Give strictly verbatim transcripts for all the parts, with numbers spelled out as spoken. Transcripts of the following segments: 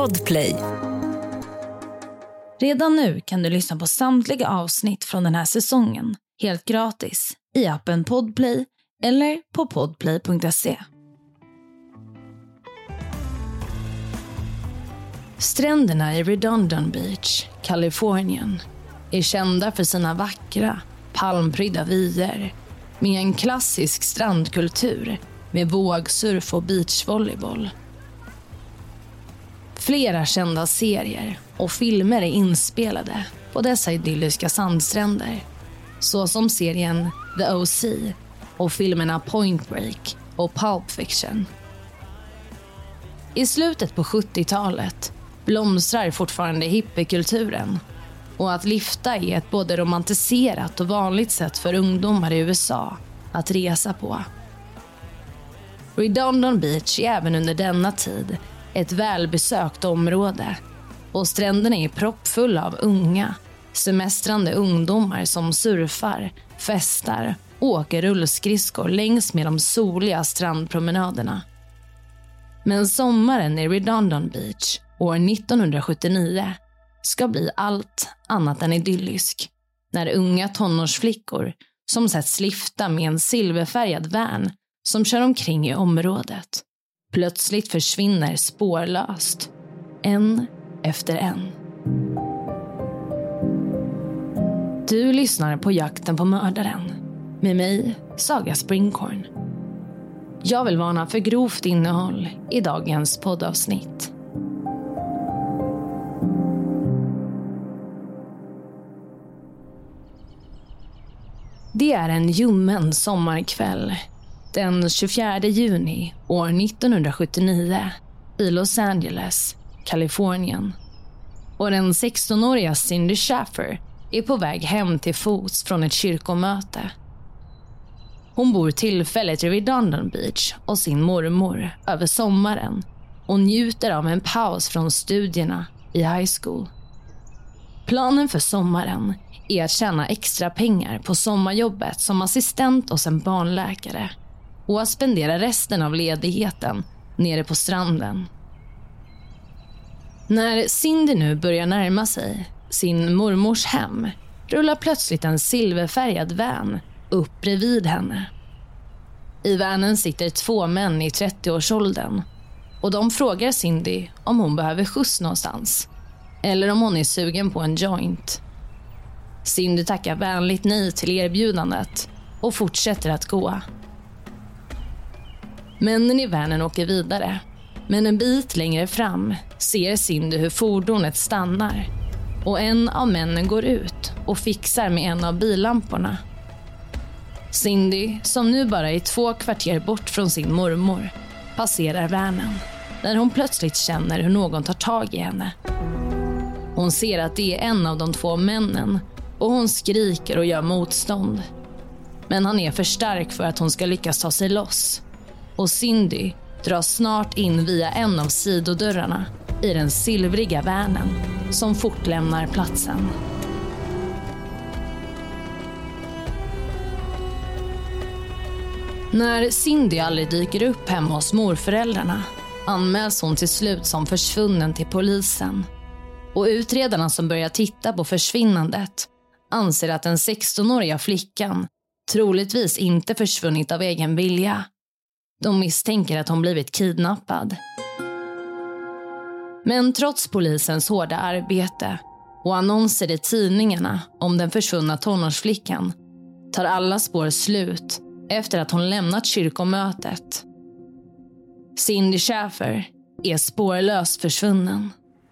Podplay. Redan nu kan du lyssna på samtliga avsnitt från den här säsongen helt gratis i appen Podplay eller på podplay punkt se. Stränderna i Redondo Beach, Kalifornien, är kända för sina vackra, palmprydda vyer med en klassisk strandkultur med vågsurf och beachvolleyboll. Flera kända serier och filmer är inspelade på dessa idylliska sandstränder, såsom serien The O C och filmerna Point Break och Pulp Fiction. I slutet på sjuttiotalet blomstrar fortfarande hippiekulturen, och att lifta är ett både romantiserat och vanligt sätt för ungdomar i U S A att resa på. Redondo Beach är även under denna tid ett välbesökt område, och stränderna är proppfulla av unga, semestrande ungdomar som surfar, festar och åker rullskridskor längs med de soliga strandpromenaderna. Men sommaren i Redondo Beach år nittonhundrasjuttionio ska bli allt annat än idyllisk, när unga tonårsflickor som sätts lifta med en silverfärgad van som kör omkring i området plötsligt försvinner spårlöst, en efter en. Du lyssnar på Jakten på mördaren med mig, Saga Springhorn. Jag vill varna för grovt innehåll i dagens poddavsnitt. Det är en ljummen sommarkväll den tjugofjärde juni år nittonhundrasjuttionio i Los Angeles, Kalifornien. Och den sextonåriga Cindy Schaffer är på väg hem till fots från ett kyrkomöte. Hon bor tillfälligt i Redondo Beach och sin mormor över sommaren och njuter av en paus från studierna i high school. Planen för sommaren är att tjäna extra pengar på sommarjobbet som assistent hos en barnläkare och att spendera resten av ledigheten nere på stranden. När Cindy nu börjar närma sig sin mormors hem rullar plötsligt en silverfärgad van upp bredvid henne. I vanen sitter två män i trettioårsåldern, och de frågar Cindy om hon behöver skjuts någonstans eller om hon är sugen på en joint. Cindy tackar vänligt nej till erbjudandet och fortsätter att gå. Männen i vanen åker vidare, men en bit längre fram ser Cindy hur fordonet stannar och en av männen går ut och fixar med en av billamporna. Cindy, som nu bara är två kvarter bort från sin mormor, passerar vanen när hon plötsligt känner hur någon tar tag i henne. Hon ser att det är en av de två männen och hon skriker och gör motstånd. Men han är för stark för att hon ska lyckas ta sig loss. Och Cindy dras snart in via en av sidodörrarna i den silvriga vanen som fort lämnar platsen. När Cindy aldrig dyker upp hemma hos morföräldrarna anmäls hon till slut som försvunnen till polisen. Och utredarna som börjar titta på försvinnandet anser att den sextonåriga flickan troligtvis inte försvunnit av egen vilja. De misstänker att hon blivit kidnappad. Men trots polisens hårda arbete och annonser i tidningarna om den försvunna tonårsflickan tar alla spår slut efter att hon lämnat kyrkomötet. Cindy Schaffer är spårlöst försvunnen.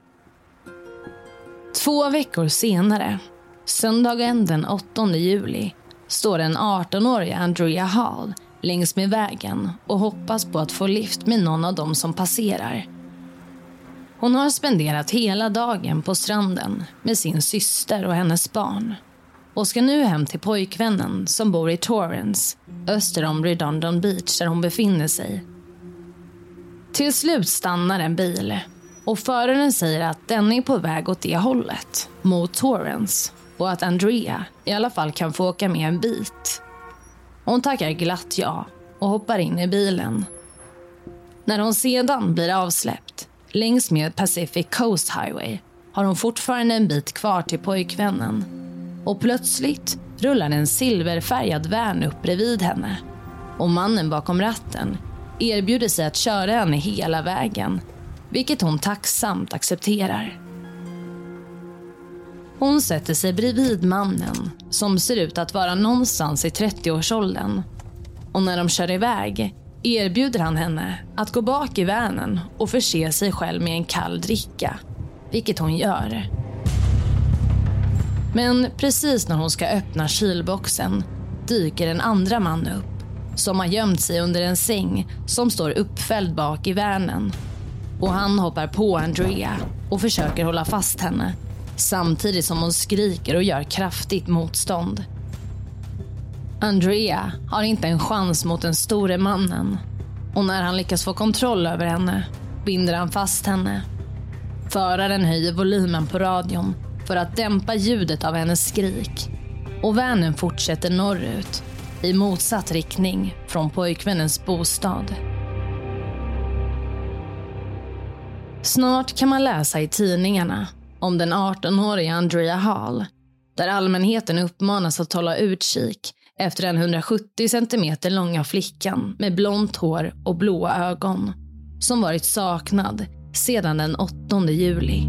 Två veckor senare, söndagen den åttonde juli, står en artonårig Andrea Hall längs med vägen och hoppas på att få lift med någon av dem som passerar. Hon har spenderat hela dagen på stranden med sin syster och hennes barn och ska nu hem till pojkvännen som bor i Torrance, öster om Redondo Beach där hon befinner sig. Till slut stannar en bil och föraren säger att den är på väg åt det hållet, mot Torrance, och att Andrea i alla fall kan få åka med en bit. Hon tackar glatt ja och hoppar in i bilen. När hon sedan blir avsläppt längs med Pacific Coast Highway har hon fortfarande en bit kvar till pojkvännen. Och plötsligt rullar en silverfärgad van upp bredvid henne. Och mannen bakom ratten erbjuder sig att köra henne hela vägen, vilket hon tacksamt accepterar. Hon sätter sig bredvid mannen, som ser ut att vara någonstans i trettioårsåldern. Och när de kör iväg erbjuder han henne att gå bak i vanen och förse sig själv med en kall dricka, vilket hon gör. Men precis när hon ska öppna kylboxen dyker en andra man upp, som har gömt sig under en säng som står uppfälld bak i vanen. Och han hoppar på Andrea och försöker hålla fast henne, samtidigt som hon skriker och gör kraftigt motstånd. Andrea har inte en chans mot den store mannen, och när han lyckas få kontroll över henne binder han fast henne. Föraren höjer volymen på radion för att dämpa ljudet av hennes skrik, och vanen fortsätter norrut i motsatt riktning från pojkvännens bostad. Snart kan man läsa i tidningarna om den artonåriga Andrea Hall, där allmänheten uppmanas att hålla utkik efter den hundrasjuttio centimeter långa flickan med blont hår och blåa ögon, som varit saknad sedan den åttonde juli.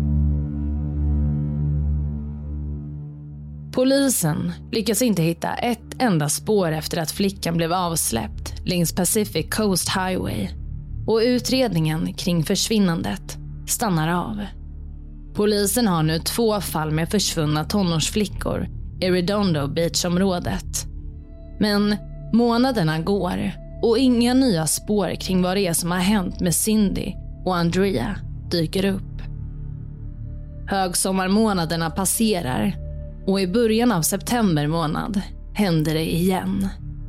Polisen lyckas inte hitta ett enda spår efter att flickan blev avsläppt längs Pacific Coast Highway, och utredningen kring försvinnandet stannar av. Polisen har nu två fall med försvunna tonårsflickor i Redondo Beach-området. Men månaderna går och inga nya spår kring vad det är som har hänt med Cindy och Andrea dyker upp. Högsommarmånaderna passerar, och i början av september månad händer det igen.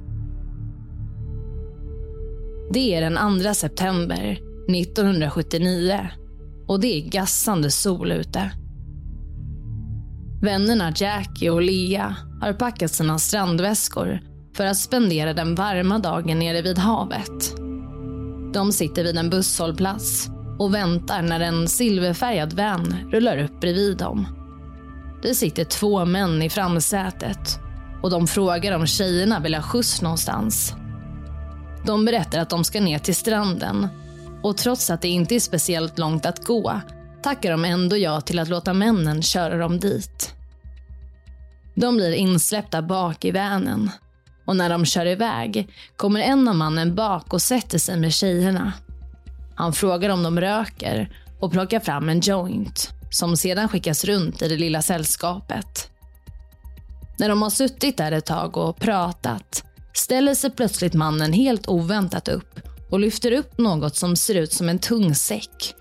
Det är den andra september nittonhundrasjuttionio, och det är gassande sol ute. Vännerna Jackie och Lea har packat sina strandväskor för att spendera den varma dagen nere vid havet. De sitter vid en busshållplats och väntar när en silverfärgad van rullar upp bredvid dem. Det sitter två män i framsätet, och de frågar om tjejerna vill ha skjuts någonstans. De berättar att de ska ner till stranden, och trots att det inte är speciellt långt att gå tackar de ändå ja till att låta männen köra dem dit. De blir insläppta bak i vanen, och när de kör iväg kommer en av mannen bak och sätter sig med tjejerna. Han frågar om de röker och plockar fram en joint, som sedan skickas runt i det lilla sällskapet. När de har suttit där ett tag och pratat ställer sig plötsligt mannen helt oväntat upp och lyfter upp något som ser ut som en tung säck.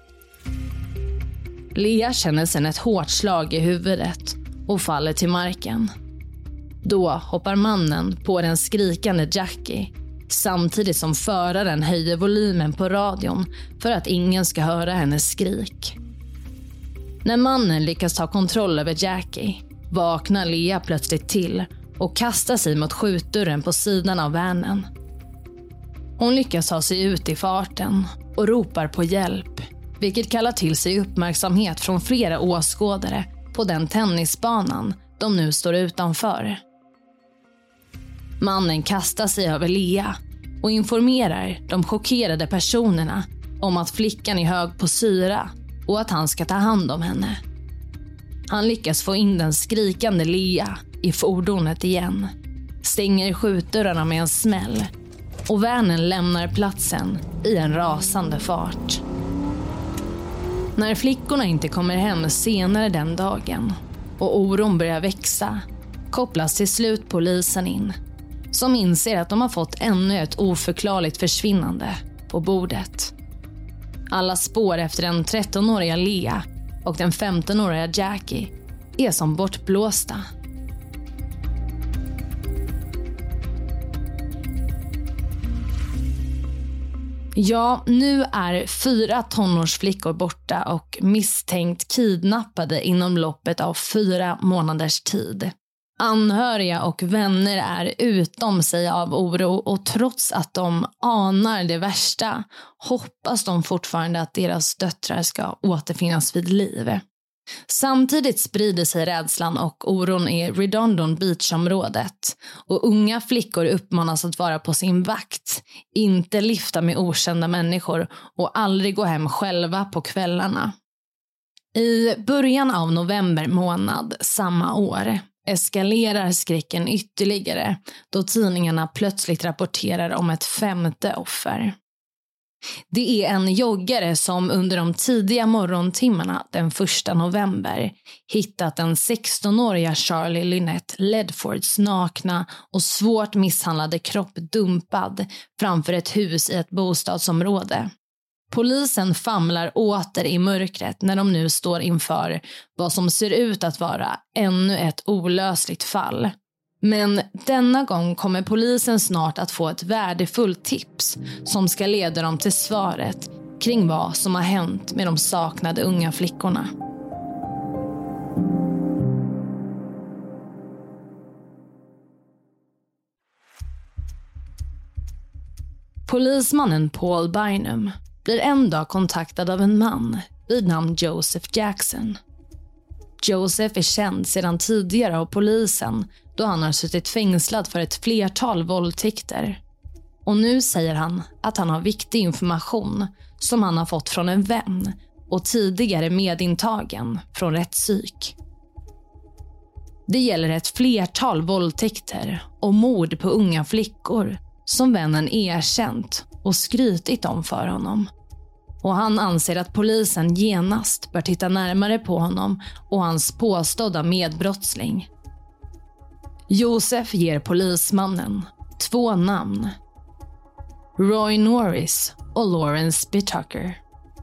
Lea känner sedan ett hårt slag i huvudet och faller till marken. Då hoppar mannen på den skrikande Jackie, samtidigt som föraren höjer volymen på radion för att ingen ska höra hennes skrik. När mannen lyckas ta kontroll över Jackie vaknar Lea plötsligt till och kastar sig mot skjutdörren på sidan av vanen. Hon lyckas ta sig ut i farten och ropar på hjälp, vilket kallar till sig uppmärksamhet från flera åskådare på den tennisbanan de nu står utanför. Mannen kastar sig över Lea och informerar de chockerade personerna om att flickan är hög på syra och att han ska ta hand om henne. Han lyckas få in den skrikande Lea i fordonet igen, stänger skjutdörrarna med en smäll, och vanen lämnar platsen i en rasande fart. När flickorna inte kommer hem senare den dagen och oron börjar växa kopplas till slut polisen in, som inser att de har fått ännu ett oförklarligt försvinnande på bordet. Alla spår efter den trettonåriga Lea och den femtonåriga Jackie är som bortblåsta. Ja, nu är fyra tonårsflickor borta och misstänkt kidnappade inom loppet av fyra månaders tid. Anhöriga och vänner är utom sig av oro, och trots att de anar det värsta hoppas de fortfarande att deras döttrar ska återfinnas vid liv. Samtidigt sprider sig rädslan och oron i Redondon Beach-området, och unga flickor uppmanas att vara på sin vakt, inte lyfta med okända människor och aldrig gå hem själva på kvällarna. I början av november månad samma år eskalerar skräcken ytterligare då tidningarna plötsligt rapporterar om ett femte offer. Det är en joggare som under de tidiga morgontimmarna den första november hittat den sextonåriga Charlie Lynette Ledfords nakna och svårt misshandlade kropp dumpad framför ett hus i ett bostadsområde. Polisen famlar åter i mörkret när de nu står inför vad som ser ut att vara ännu ett olösligt fall. Men denna gång kommer polisen snart att få ett värdefullt tips som ska leda dem till svaret kring vad som har hänt med de saknade unga flickorna. Polismannen Paul Bynum blir en dag kontaktad av en man vid namn Joseph Jackson. Joseph är känd sedan tidigare av polisen då han har suttit fängslad för ett flertal våldtäkter. Och nu säger han att han har viktig information som han har fått från en vän och tidigare medintagen från rättspsyk. Det gäller ett flertal våldtäkter och mord på unga flickor som vännen erkänt och skrytit om för honom. Och han anser att polisen genast bör titta närmare på honom och hans påstådda medbrottsling. Joseph ger polismannen två namn: Roy Norris och Lawrence Bitucker.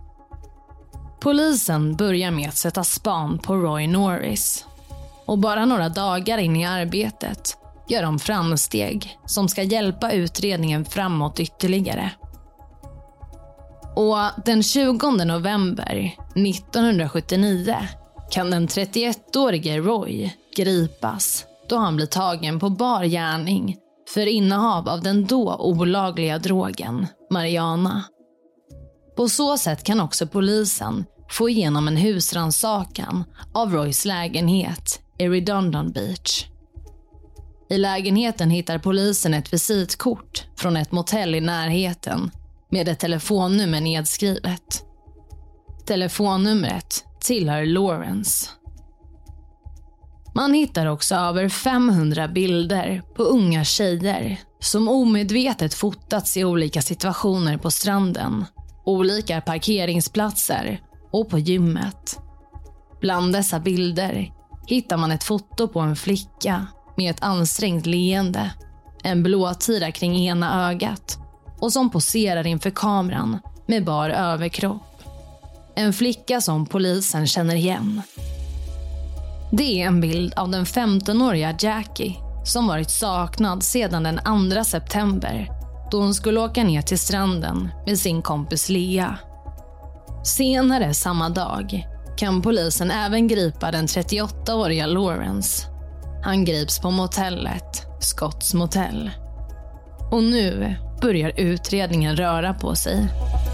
Polisen börjar med att sätta span på Roy Norris. Och bara några dagar in i arbetet gör de framsteg som ska hjälpa utredningen framåt ytterligare. Och den tjugonde november nittonhundrasjuttionio kan den trettioettårige Roy gripas då han blir tagen på bar gärning för innehav av den då olagliga drogen marijuana. På så sätt kan också polisen få igenom en husrannsakan av Roys lägenhet i Redondon Beach. I lägenheten hittar polisen ett visitkort från ett motell i närheten med ett telefonnummer nedskrivet. Telefonnumret tillhör Lawrence. Man hittar också över femhundra bilder på unga tjejer som omedvetet fotats i olika situationer på stranden, olika parkeringsplatser och på gymmet. Bland dessa bilder hittar man ett foto på en flicka med ett ansträngt leende, en blåtira kring ena ögat och som poserar inför kameran med bar överkropp. En flicka som polisen känner igen. Det är en bild av den femtonåriga Jackie som varit saknad sedan den andra september då hon skulle åka ner till stranden med sin kompis Lea. Senare samma dag kan polisen även gripa den trettioåttaåriga Lawrence. Han grips på motellet Scotts Motel. Och nu börjar utredningen röra på sig.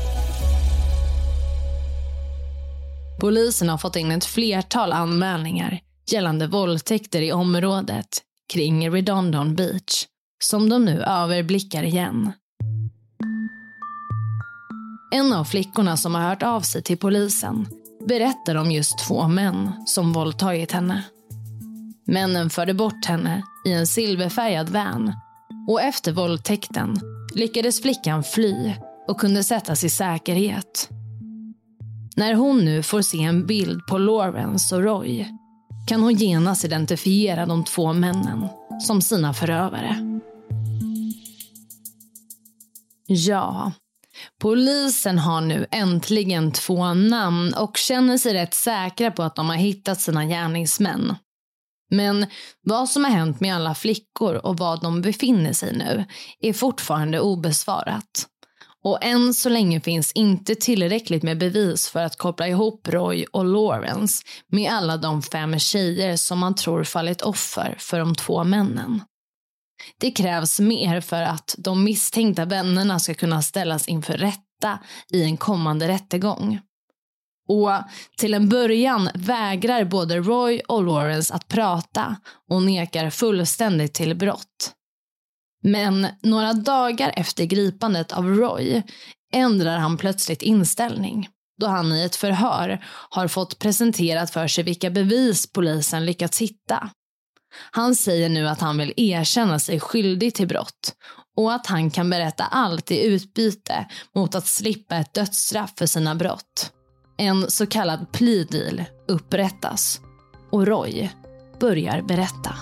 Polisen har fått in ett flertal anmälningar gällande våldtäkter i området kring Redondon Beach som de nu överblickar igen. En av flickorna som har hört av sig till polisen berättar om just två män som våldtagit henne. Männen förde bort henne i en silverfärgad van och efter våldtäkten lyckades flickan fly och kunde sättas i säkerhet. När hon nu får se en bild på Lawrence och Roy kan hon genast identifiera de två männen som sina förövare. Ja, polisen har nu äntligen två namn och känner sig rätt säkra på att de har hittat sina gärningsmän. Men vad som har hänt med alla flickor och var de befinner sig nu är fortfarande obesvarat. Och än så länge finns inte tillräckligt med bevis för att koppla ihop Roy och Lawrence med alla de fem tjejer som man tror fallit offer för de två männen. Det krävs mer för att de misstänkta vännerna ska kunna ställas inför rätta i en kommande rättegång. Och till en början vägrar både Roy och Lawrence att prata och nekar fullständigt till brott. Men några dagar efter gripandet av Roy ändrar han plötsligt inställning, då han i ett förhör har fått presenterat för sig vilka bevis polisen lyckats hitta. Han säger nu att han vill erkänna sig skyldig till brott och att han kan berätta allt i utbyte mot att slippa ett dödsstraff för sina brott. En så kallad plea deal upprättas och Roy börjar berätta.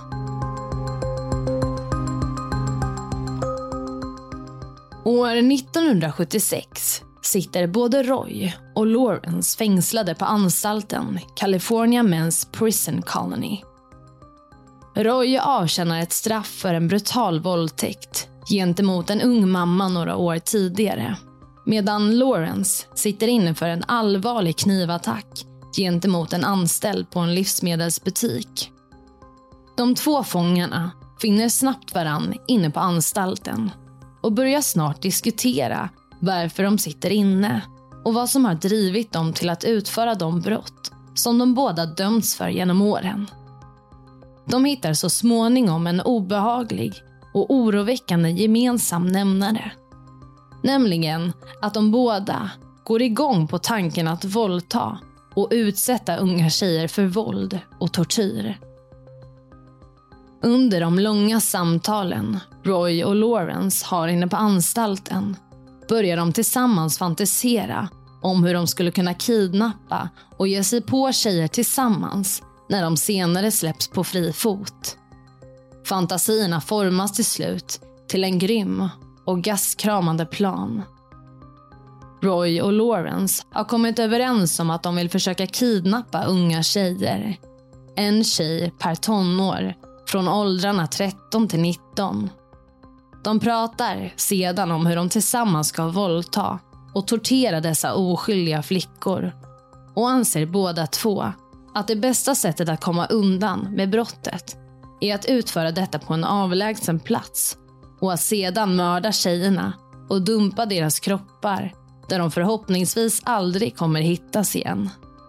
År nittonhundrasjuttiosex sitter både Roy och Lawrence fängslade på anstalten California Men's Prison Colony. Roy avtjänar ett straff för en brutal våldtäkt gentemot en ung mamma några år tidigare, medan Lawrence sitter inne för en allvarlig knivattack gentemot en anställd på en livsmedelsbutik. De två fångarna finner snabbt varann inne på anstalten och börjar snart diskutera varför de sitter inne och vad som har drivit dem till att utföra de brott som de båda dömts för genom åren. De hittar så småningom en obehaglig och oroväckande gemensam nämnare. Nämligen att de båda går igång på tanken att våldta och utsätta unga tjejer för våld och tortyr. Under de långa samtalen Roy och Lawrence har inne på anstalten börjar de tillsammans fantisera om hur de skulle kunna kidnappa och ge sig på tjejer tillsammans när de senare släpps på fri fot. Fantasierna formas till slut till en grym och gaskramande plan. Roy och Lawrence har kommit överens om att de vill försöka kidnappa unga tjejer. En tjej per tonår från åldrarna tretton till nitton. De pratar sedan om hur de tillsammans ska våldta och tortera dessa oskyldiga flickor och anser båda två att det bästa sättet att komma undan med brottet är att utföra detta på en avlägsen plats och att sedan mörda tjejerna och dumpa deras kroppar där de förhoppningsvis aldrig kommer hittas igen.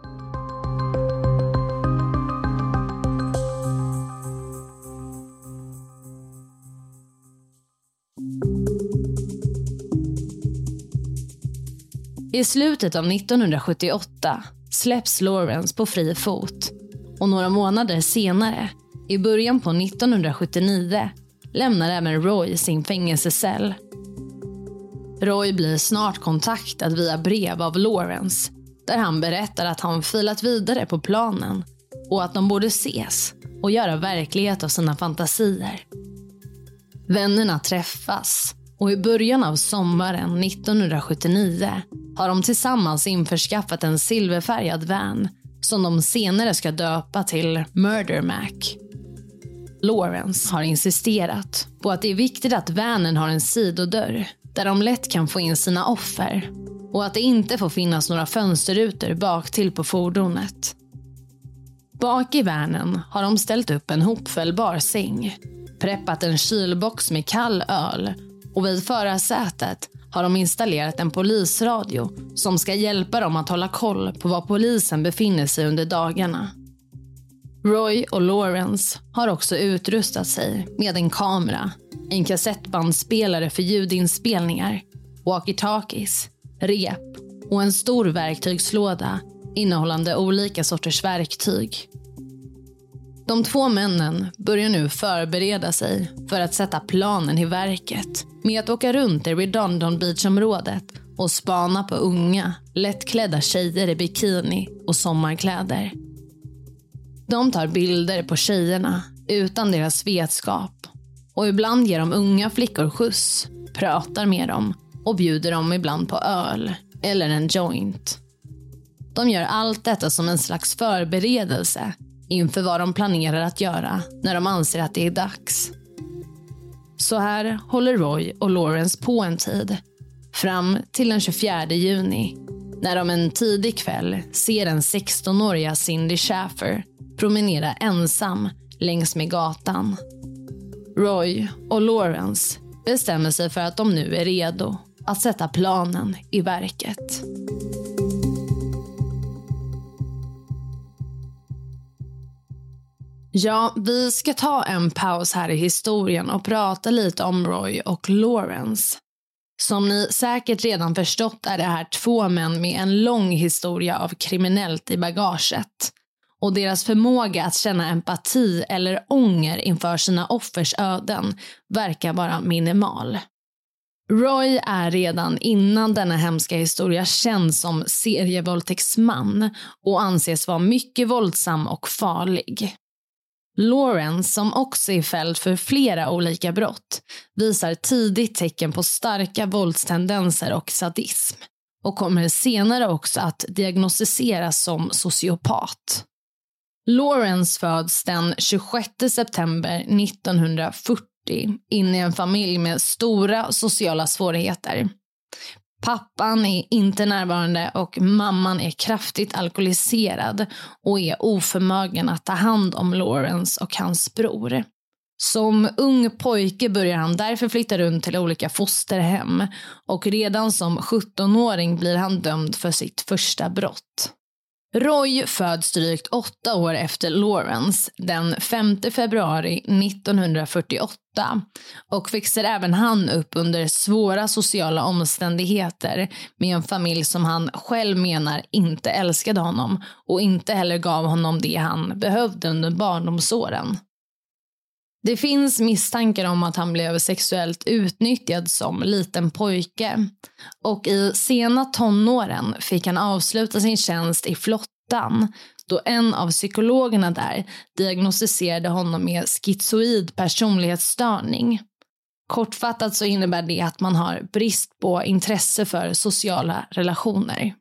I slutet av nittonhundrasjuttioåtta släpps Lawrence på fri fot och några månader senare, i början på nittonhundrasjuttionio, lämnar även Roy sin fängelsecell. Roy blir snart kontaktad via brev av Lawrence där han berättar att han filat vidare på planen och att de borde ses och göra verklighet av sina fantasier. Vännerna träffas och i början av sommaren nittonhundrasjuttionio har de tillsammans införskaffat en silverfärgad van som de senare ska döpa till Murder Mac. Lawrence har insisterat på att det är viktigt att vanen har en sidodörr där de lätt kan få in sina offer och att det inte får finnas några fönsterrutor bak till på fordonet. Bak i vanen har de ställt upp en hopfällbar säng, preppat en kylbox med kall öl och vid förarsätet har de installerat en polisradio som ska hjälpa dem att hålla koll på var polisen befinner sig under dagarna. Roy och Lawrence har också utrustat sig med en kamera, en kassettbandspelare för ljudinspelningar, walkie-talkies, rep och en stor verktygslåda innehållande olika sorters verktyg. De två männen börjar nu förbereda sig för att sätta planen i verket med att åka runt i Redondo Beach-området och spana på unga, lättklädda tjejer i bikini och sommarkläder. De tar bilder på tjejerna utan deras vetskap och ibland ger de unga flickor skjuts, pratar med dem och bjuder dem ibland på öl eller en joint. De gör allt detta som en slags förberedelse inför vad de planerar att göra när de anser att det är dags. Så här håller Roy och Lawrence på en tid, Fram till den tjugofjärde juni, när de en tidig kväll ser en sextonåriga Cindy Schaffer promenera ensam längs med gatan. Roy och Lawrence bestämmer sig för att de nu är redo att sätta planen i verket. Ja, vi ska ta en paus här i historien och prata lite om Roy och Lawrence. Som ni säkert redan förstått är det här två män med en lång historia av kriminellt i bagaget. Och deras förmåga att känna empati eller ånger inför sina offers öden verkar vara minimal. Roy är redan innan denna hemska historia känd som serievåldtäktsman och anses vara mycket våldsam och farlig. Lawrence, som också är fälld för flera olika brott, visar tidigt tecken på starka våldstendenser och sadism och kommer senare också att diagnostiseras som sociopat. Lawrence föds den tjugosjätte september nittonhundrafyrtio in i en familj med stora sociala svårigheter. Pappan är inte närvarande och mamman är kraftigt alkoholiserad och är oförmögen att ta hand om Lawrence och hans bror. Som ung pojke börjar han därför flytta runt till olika fosterhem och redan som sjuttonåring blir han dömd för sitt första brott. Roy föds drygt åtta år efter Lawrence den femte februari nittonhundrafyrtioåtta och växer även han upp under svåra sociala omständigheter med en familj som han själv menar inte älskade honom och inte heller gav honom det han behövde under barndomsåren. Det finns misstankar om att han blev sexuellt utnyttjad som liten pojke och i sena tonåren fick han avsluta sin tjänst i flottan då en av psykologerna där diagnostiserade honom med schizoid personlighetsstörning. Kortfattat så innebär det att man har brist på intresse för sociala relationer.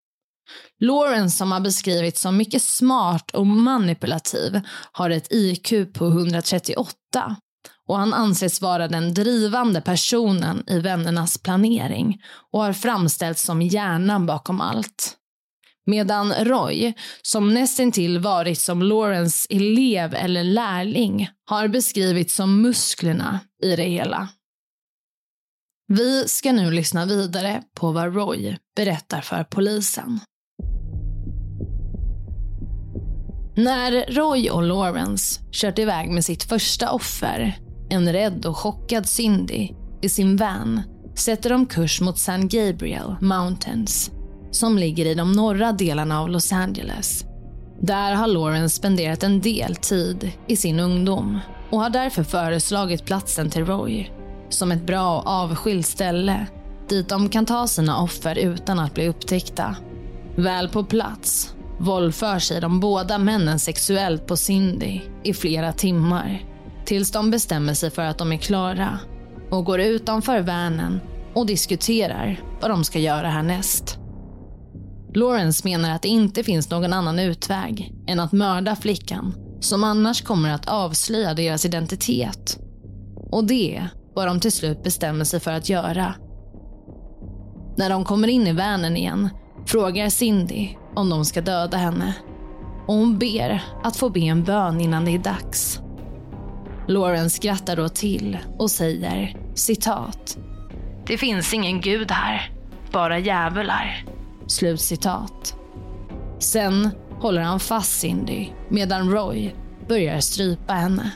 Lawrence, som har beskrivits som mycket smart och manipulativ, har ett I Q på hundratrettioåtta och han anses vara den drivande personen i vännernas planering och har framställts som hjärnan bakom allt. Medan Roy, som nästintill varit som Lawrence elev eller lärling, har beskrivits som musklerna i det hela. Vi ska nu lyssna vidare på vad Roy berättar för polisen. När Roy och Lawrence kört iväg med sitt första offer, en rädd och chockad Cindy, i sin van sätter de kurs mot San Gabriel Mountains som ligger i de norra delarna av Los Angeles. Där har Lawrence spenderat en del tid i sin ungdom och har därför föreslagit platsen till Roy som ett bra och avskilt ställe dit de kan ta sina offer utan att bli upptäckta. Väl på plats våldför sig de båda männen sexuellt på Cindy i flera timmar tills de bestämmer sig för att de är klara och går utanför vanen och diskuterar vad de ska göra härnäst. Lawrence menar att det inte finns någon annan utväg än att mörda flickan som annars kommer att avslöja deras identitet. Och det vad de till slut bestämmer sig för att göra. När de kommer in i vanen igen frågar Cindy om de ska döda henne. Och hon ber att få be en bön innan det är dags. Lawrence skrattar då till och säger, citat: "Det finns ingen gud här, bara djävular." Slut citat. Sen håller han fast Cindy medan Roy börjar strypa henne.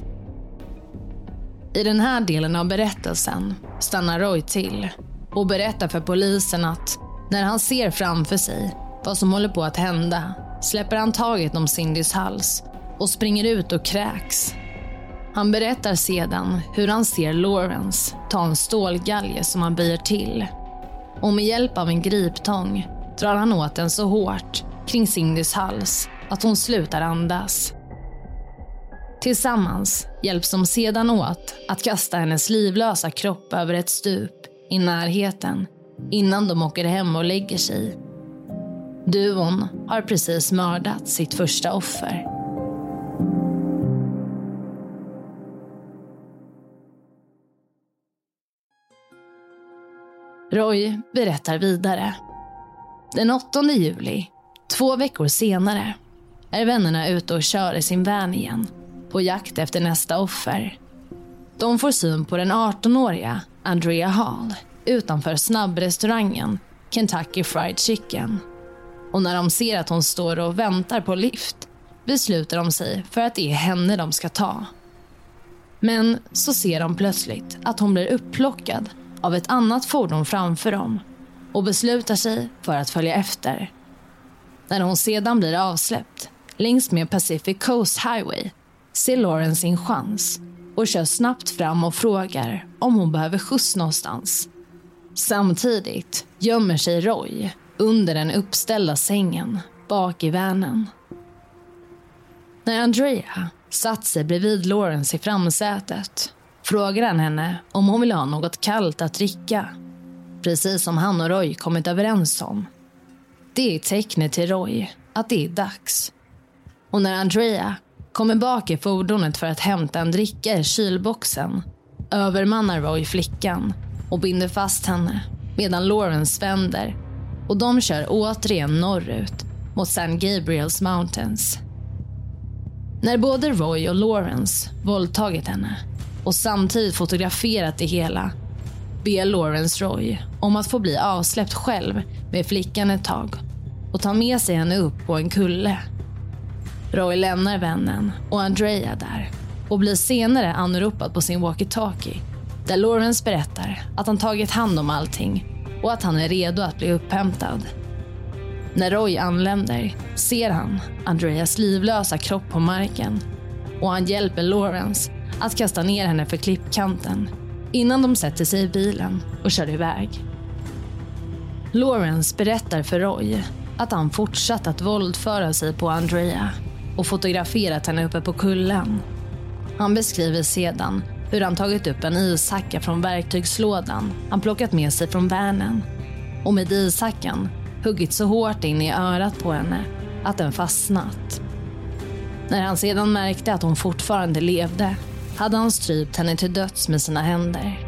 I den här delen av berättelsen stannar Roy till och berättar för polisen att när han ser framför sig vad som håller på att hända släpper han taget om Cindys hals och springer ut och kräks. Han berättar sedan hur han ser Lawrence ta en stålgalge som han böjer till och med hjälp av en griptång drar han åt den så hårt kring Cindys hals att hon slutar andas. Tillsammans hjälps de sedan åt att kasta hennes livlösa kropp över ett stup i närheten innan de åker hem och lägger sig. Duon har precis mördat sitt första offer. Roy berättar vidare. Den åttonde juli, två veckor senare, är vännerna ute och kör i sin van igen, på jakt efter nästa offer. De får syn på den arton-åriga Andrea Hall utanför snabbrestaurangen Kentucky Fried Chicken. Och när de ser att hon står och väntar på lift beslutar de sig för att det är henne de ska ta. Men så ser de plötsligt att hon blir upplockad av ett annat fordon framför dem och beslutar sig för att följa efter. När hon sedan blir avsläppt längs med Pacific Coast Highway ser Lauren sin chans och kör snabbt fram och frågar om hon behöver skjuts någonstans. Samtidigt gömmer sig Roy under den uppställda sängen bak i vanen. När Andrea satt sig bredvid Lawrence i framsätet frågar han henne om hon vill ha något kallt att dricka, precis som han och Roy kommit överens om. Det är tecknet till Roy att det är dags. Och när Andrea kommer bak i fordonet för att hämta en dricka i kylboxen övermannar Roy flickan och binder fast henne medan Lawrence vänder och de kör återigen norrut mot San Gabriel's Mountains. När både Roy och Lawrence våldtagit henne och samtidigt fotograferat det hela ber Lawrence Roy om att få bli avsläppt själv med flickan ett tag och ta med sig henne upp på en kulle. Roy lämnar vännen och Andrea där och blir senare anropad på sin walkie-talkie där Lawrence berättar att han tagit hand om allting och att han är redo att bli upphämtad. När Roy anländer ser han Andreas livlösa kropp på marken och han hjälper Lawrence att kasta ner henne för klippkanten innan de sätter sig i bilen och kör iväg. Lawrence berättar för Roy att han fortsatt att våldföra sig på Andrea och fotograferat henne uppe på kullen. Han beskriver sedan hur han tagit upp en ishacka från verktygslådan han plockat med sig från vanen och med ishackan huggit så hårt in i örat på henne att den fastnat. När han sedan märkte att hon fortfarande levde hade han strypt henne till döds med sina händer.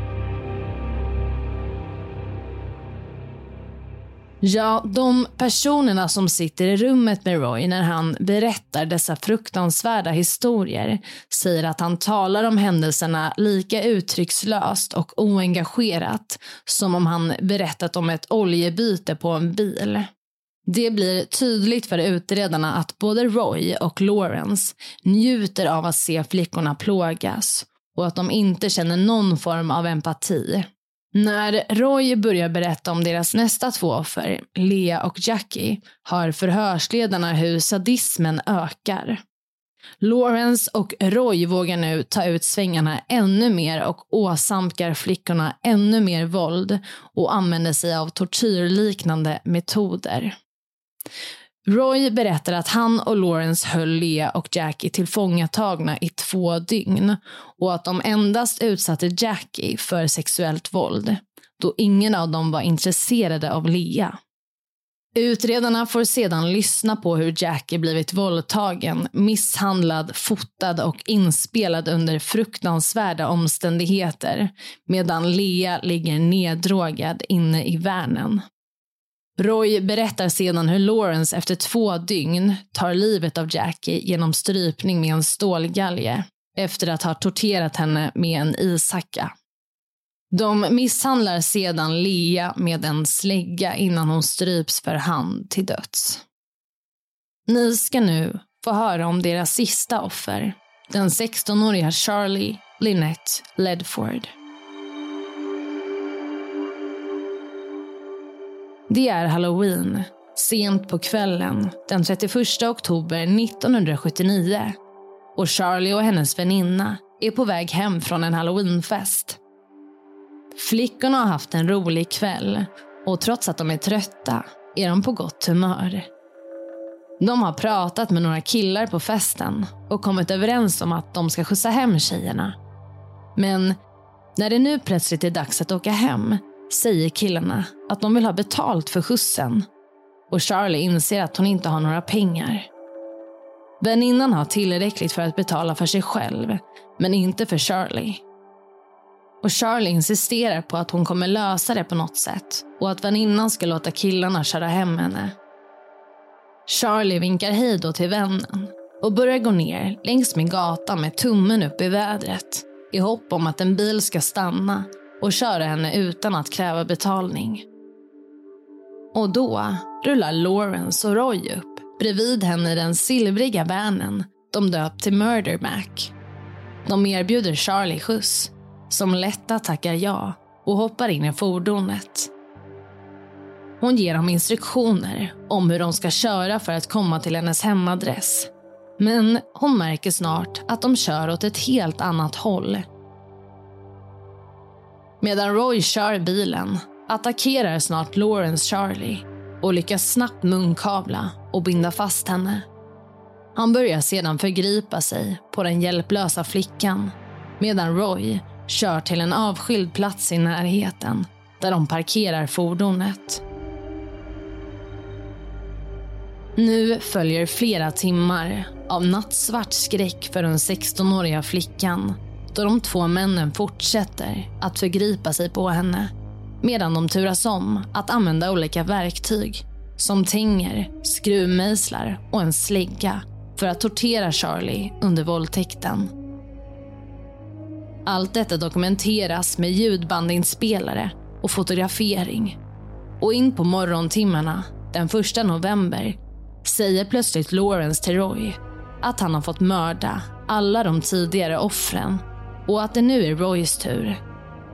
Ja, de personerna som sitter i rummet med Roy när han berättar dessa fruktansvärda historier säger att han talar om händelserna lika uttryckslöst och oengagerat som om han berättat om ett oljebyte på en bil. Det blir tydligt för utredarna att både Roy och Lawrence njuter av att se flickorna plågas och att de inte känner någon form av empati. När Roy börjar berätta om deras nästa två offer, Lea och Jackie, hör förhörsledarna hur sadismen ökar. Lawrence och Roy vågar nu ta ut svängarna ännu mer och åsamkar flickorna ännu mer våld och använder sig av tortyrliknande metoder. Roy berättar att han och Lawrence höll Lea och Jackie tillfångatagna i två dygn och att de endast utsatte Jackie för sexuellt våld, då ingen av dem var intresserade av Lea. Utredarna får sedan lyssna på hur Jackie blivit våldtagen, misshandlad, fotad och inspelad under fruktansvärda omständigheter, medan Lea ligger neddrogad inne i vanen. Roy berättar sedan hur Lawrence efter två dygn tar livet av Jackie genom strypning med en stålgalge efter att ha torterat henne med en ishacka. De misshandlar sedan Lea med en slägga innan hon stryps för hand till döds. Ni ska nu få höra om deras sista offer, den sexton-åriga Charlie Lynette Ledford. Det är Halloween, sent på kvällen, den trettioförsta oktober nittonhundrasjuttionio, och Charlie och hennes väninna är på väg hem från en Halloweenfest. Flickorna har haft en rolig kväll och trots att de är trötta är de på gott humör. De har pratat med några killar på festen och kommit överens om att de ska skjutsa hem tjejerna. Men när det nu plötsligt är dags att åka hem säger killarna att de vill ha betalt för skjutsen och Charlie inser att hon inte har några pengar. Väninnan har tillräckligt för att betala för sig själv, men inte för Charlie. och Charlie insisterar på att hon kommer lösa det på något sätt och att väninnan ska låta killarna köra hem henne. Charlie vinkar hej då till vännen och börjar gå ner längs med gatan med tummen upp i vädret i hopp om att en bil ska stanna och köra henne utan att kräva betalning. Och då rullar Lawrence och Roy upp bredvid henne i den silvriga vanen de döpt till Murder Mac. De erbjuder Charlie skjuts, som lätta tackar ja och hoppar in i fordonet. Hon ger dem instruktioner om hur de ska köra för att komma till hennes hemadress. Men hon märker snart att de kör åt ett helt annat håll. Medan Roy kör bilen attackerar snart Lawrence Charlie och lyckas snabbt munkavla och binda fast henne. Han börjar sedan förgripa sig på den hjälplösa flickan medan Roy kör till en avskild plats i närheten där de parkerar fordonet. Nu följer flera timmar av nattsvart skräck för den sextonåriga flickan då de två männen fortsätter att förgripa sig på henne medan de turas om att använda olika verktyg som tänger, skruvmejslar och en slägga för att tortera Charlie under våldtäkten. Allt detta dokumenteras med ljudbandinspelare och fotografering. Och in på morgontimmarna den första november säger plötsligt Lawrence till Roy att han har fått mörda alla de tidigare offren och att det nu är Roys tur.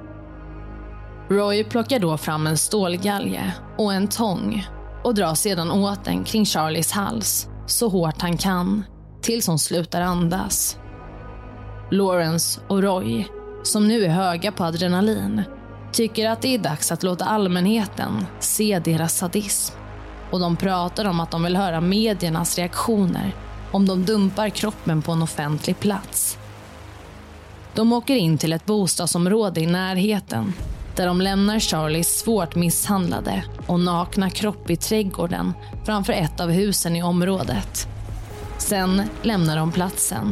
Roy plockar då fram en stålgalge och en tång och drar sedan åt den kring Charlies hals så hårt han kan tills hon slutar andas. Lawrence och Roy, som nu är höga på adrenalin, tycker att det är dags att låta allmänheten se deras sadism. Och de pratar om att de vill höra mediernas reaktioner om de dumpar kroppen på en offentlig plats. De åker in till ett bostadsområde i närheten där de lämnar Charlies svårt misshandlade och nakna kropp i trädgården framför ett av husen i området. Sen lämnar de platsen.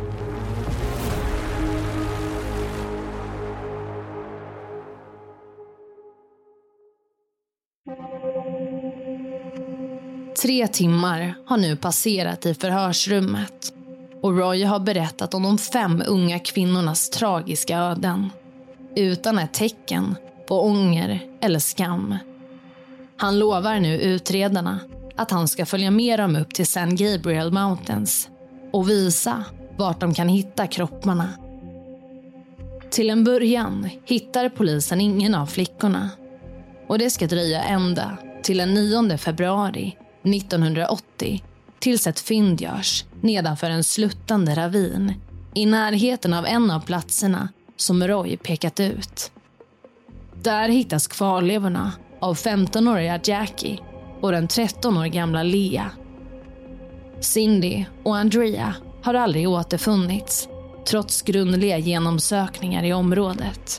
Tre timmar har nu passerat i förhörsrummet och Roy har berättat om de fem unga kvinnornas tragiska öden utan ett tecken på ånger eller skam. Han lovar nu utredarna att han ska följa med dem upp till San Gabriel Mountains och visa vart de kan hitta kropparna. Till en början hittar polisen ingen av flickorna och det ska dröja ända till den nionde februari nittonhundraåttio tills ett fynd görs nedanför en sluttande ravin i närheten av en av platserna som Roy pekat ut. Där hittas kvarlevorna av femtonåriga Jackie och den tretton år gamla Lea. Cindy och Andrea har aldrig återfunnits trots grundliga genomsökningar i området.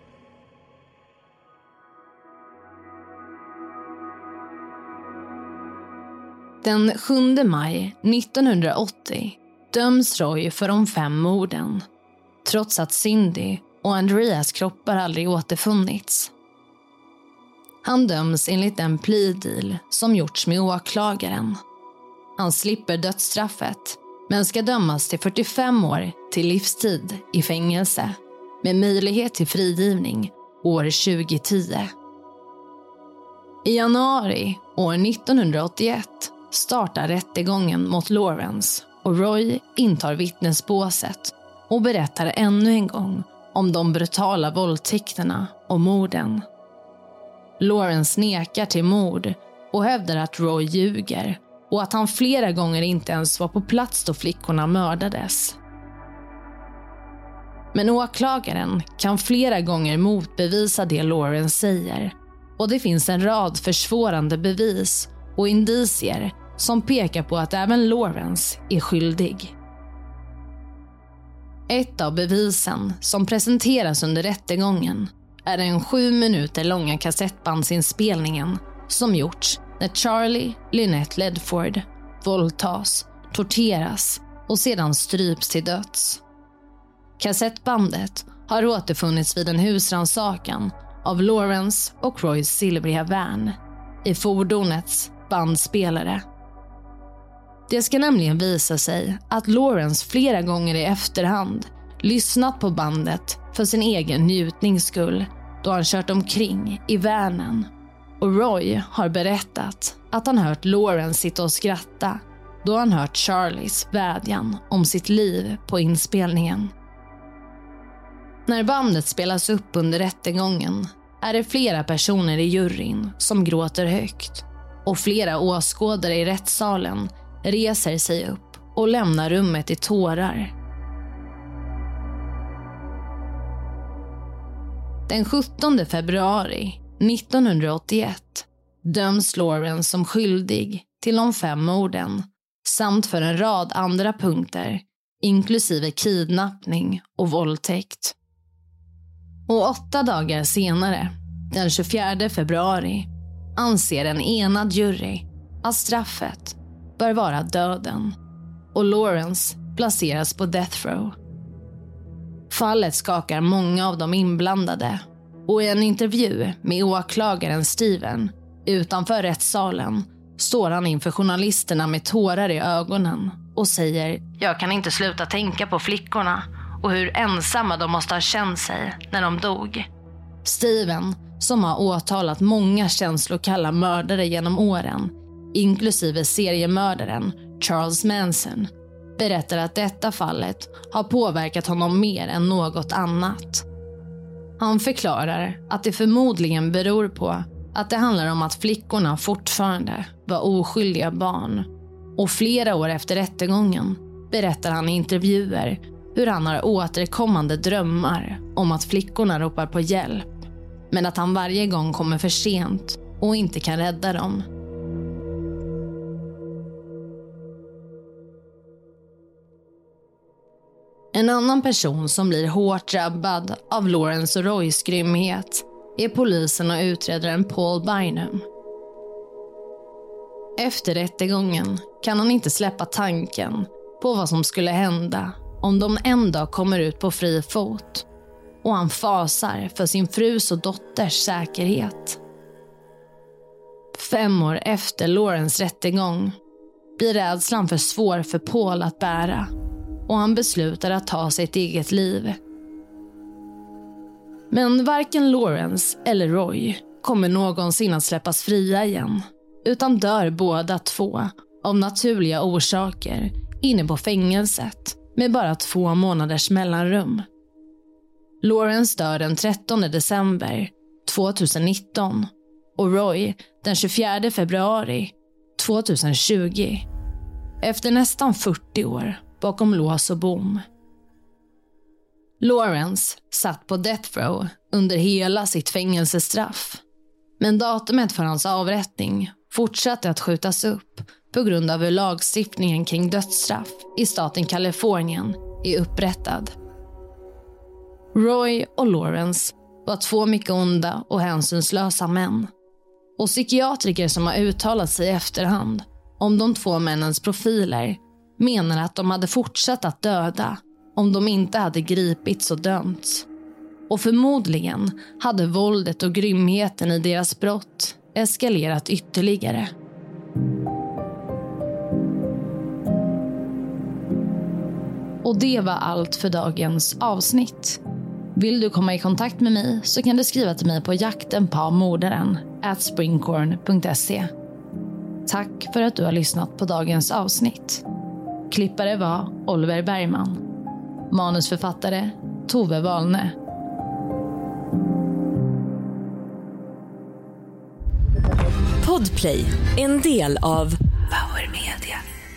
Den sjunde maj nittonhundraåttio döms Roy för de fem morden, trots att Cindy och Andreas kroppar aldrig återfunnits. Han döms enligt en plea deal som gjorts med åklagaren. Han slipper dödsstraffet men ska dömas till fyrtiofem år till livstid i fängelse med möjlighet till frigivning år tjugohundratio. I januari år nittonhundraåttioett startar rättegången mot Lawrence och Roy intar vittnesbåset och berättar ännu en gång om de brutala våldtäkterna och morden. Lawrence nekar till mord och hävdar att Roy ljuger och att han flera gånger inte ens var på plats då flickorna mördades. Men åklagaren kan flera gånger motbevisa det Lawrence säger och det finns en rad försvårande bevis och indicier som pekar på att även Lawrence är skyldig. Ett av bevisen som presenteras under rättegången är den sju minuter långa kassettbandsinspelningen som gjorts när Charlie Lynette Ledford våldtas, torteras och sedan stryps till döds. Kassettbandet har återfunnits vid en husrannsakan av Lawrence och Roys silvriga van i fordonets bandspelare. Det ska nämligen visa sig att Lawrence flera gånger i efterhand lyssnat på bandet för sin egen njutnings skull då han kört omkring i vanen, och Roy har berättat att han hört Lawrence sitta och skratta då han hört Charlies vädjan om sitt liv på inspelningen. När bandet spelas upp under rättegången är det flera personer i juryn som gråter högt, och flera åskådare i rättssalen reser sig upp och lämnar rummet i tårar. Den sjuttonde februari nittonhundraåttioett döms Lawrence som skyldig till de fem morden samt för en rad andra punkter, inklusive kidnappning och våldtäkt. Och åtta dagar senare, den tjugofjärde februari, anser en enad jury att straffet bör vara döden, och Lawrence placeras på death row. Fallet skakar många av de inblandade, och i en intervju med åklagaren Steven utanför rättssalen står han inför journalisterna med tårar i ögonen och säger: "Jag kan inte sluta tänka på flickorna och hur ensamma de måste ha känt sig när de dog." Steven, som har åtalat många känslokalla mördare genom åren, inklusive seriemördaren Charles Manson, berättar att detta fallet har påverkat honom mer än något annat. Han förklarar att det förmodligen beror på att det handlar om att flickorna fortfarande var oskyldiga barn, och flera år efter rättegången berättar han i intervjuer hur han har återkommande drömmar om att flickorna ropar på hjälp, men att han varje gång kommer för sent och inte kan rädda dem. En annan person som blir hårt drabbad av Lawrence och Roys grymhet är polisen och utredaren Paul Bynum. Efter rättegången kan han inte släppa tanken på vad som skulle hända om de en dag kommer ut på fri fot, och han fasar för sin frus och dotters säkerhet. Fem år efter Lawrence rättegång blir rädslan för svår för Paul att bära, och han beslutar att ta sitt eget liv. Men varken Lawrence eller Roy kommer någonsin att släppas fria igen, utan dör båda två av naturliga orsaker inne på fängelset med bara två månaders mellanrum. Lawrence dör den trettonde december tjugonitton och Roy den tjugofjärde februari tjugotjugo, efter nästan fyrtio år bakom lås och bom. Lawrence satt på death row under hela sitt fängelsestraff, men datumet för hans avrättning fortsatte att skjutas upp på grund av hur lagstiftningen kring dödsstraff i staten Kalifornien är upprättad. Roy och Lawrence var två mycket onda och hänsynslösa män, och psykiatriker som har uttalat sig i efterhand om de två männens profiler menar att de hade fortsatt att döda om de inte hade gripits och dömts. Och förmodligen hade våldet och grymheten i deras brott eskalerat ytterligare. Och det var allt för dagens avsnitt. Vill du komma i kontakt med mig så kan du skriva till mig på jakten på mordaren at springcorn punkt se. Tack för att du har lyssnat på dagens avsnitt. Klippare var Oliver Bergman. Manusförfattare Tove Wahlne. Podplay, en del av Power Media.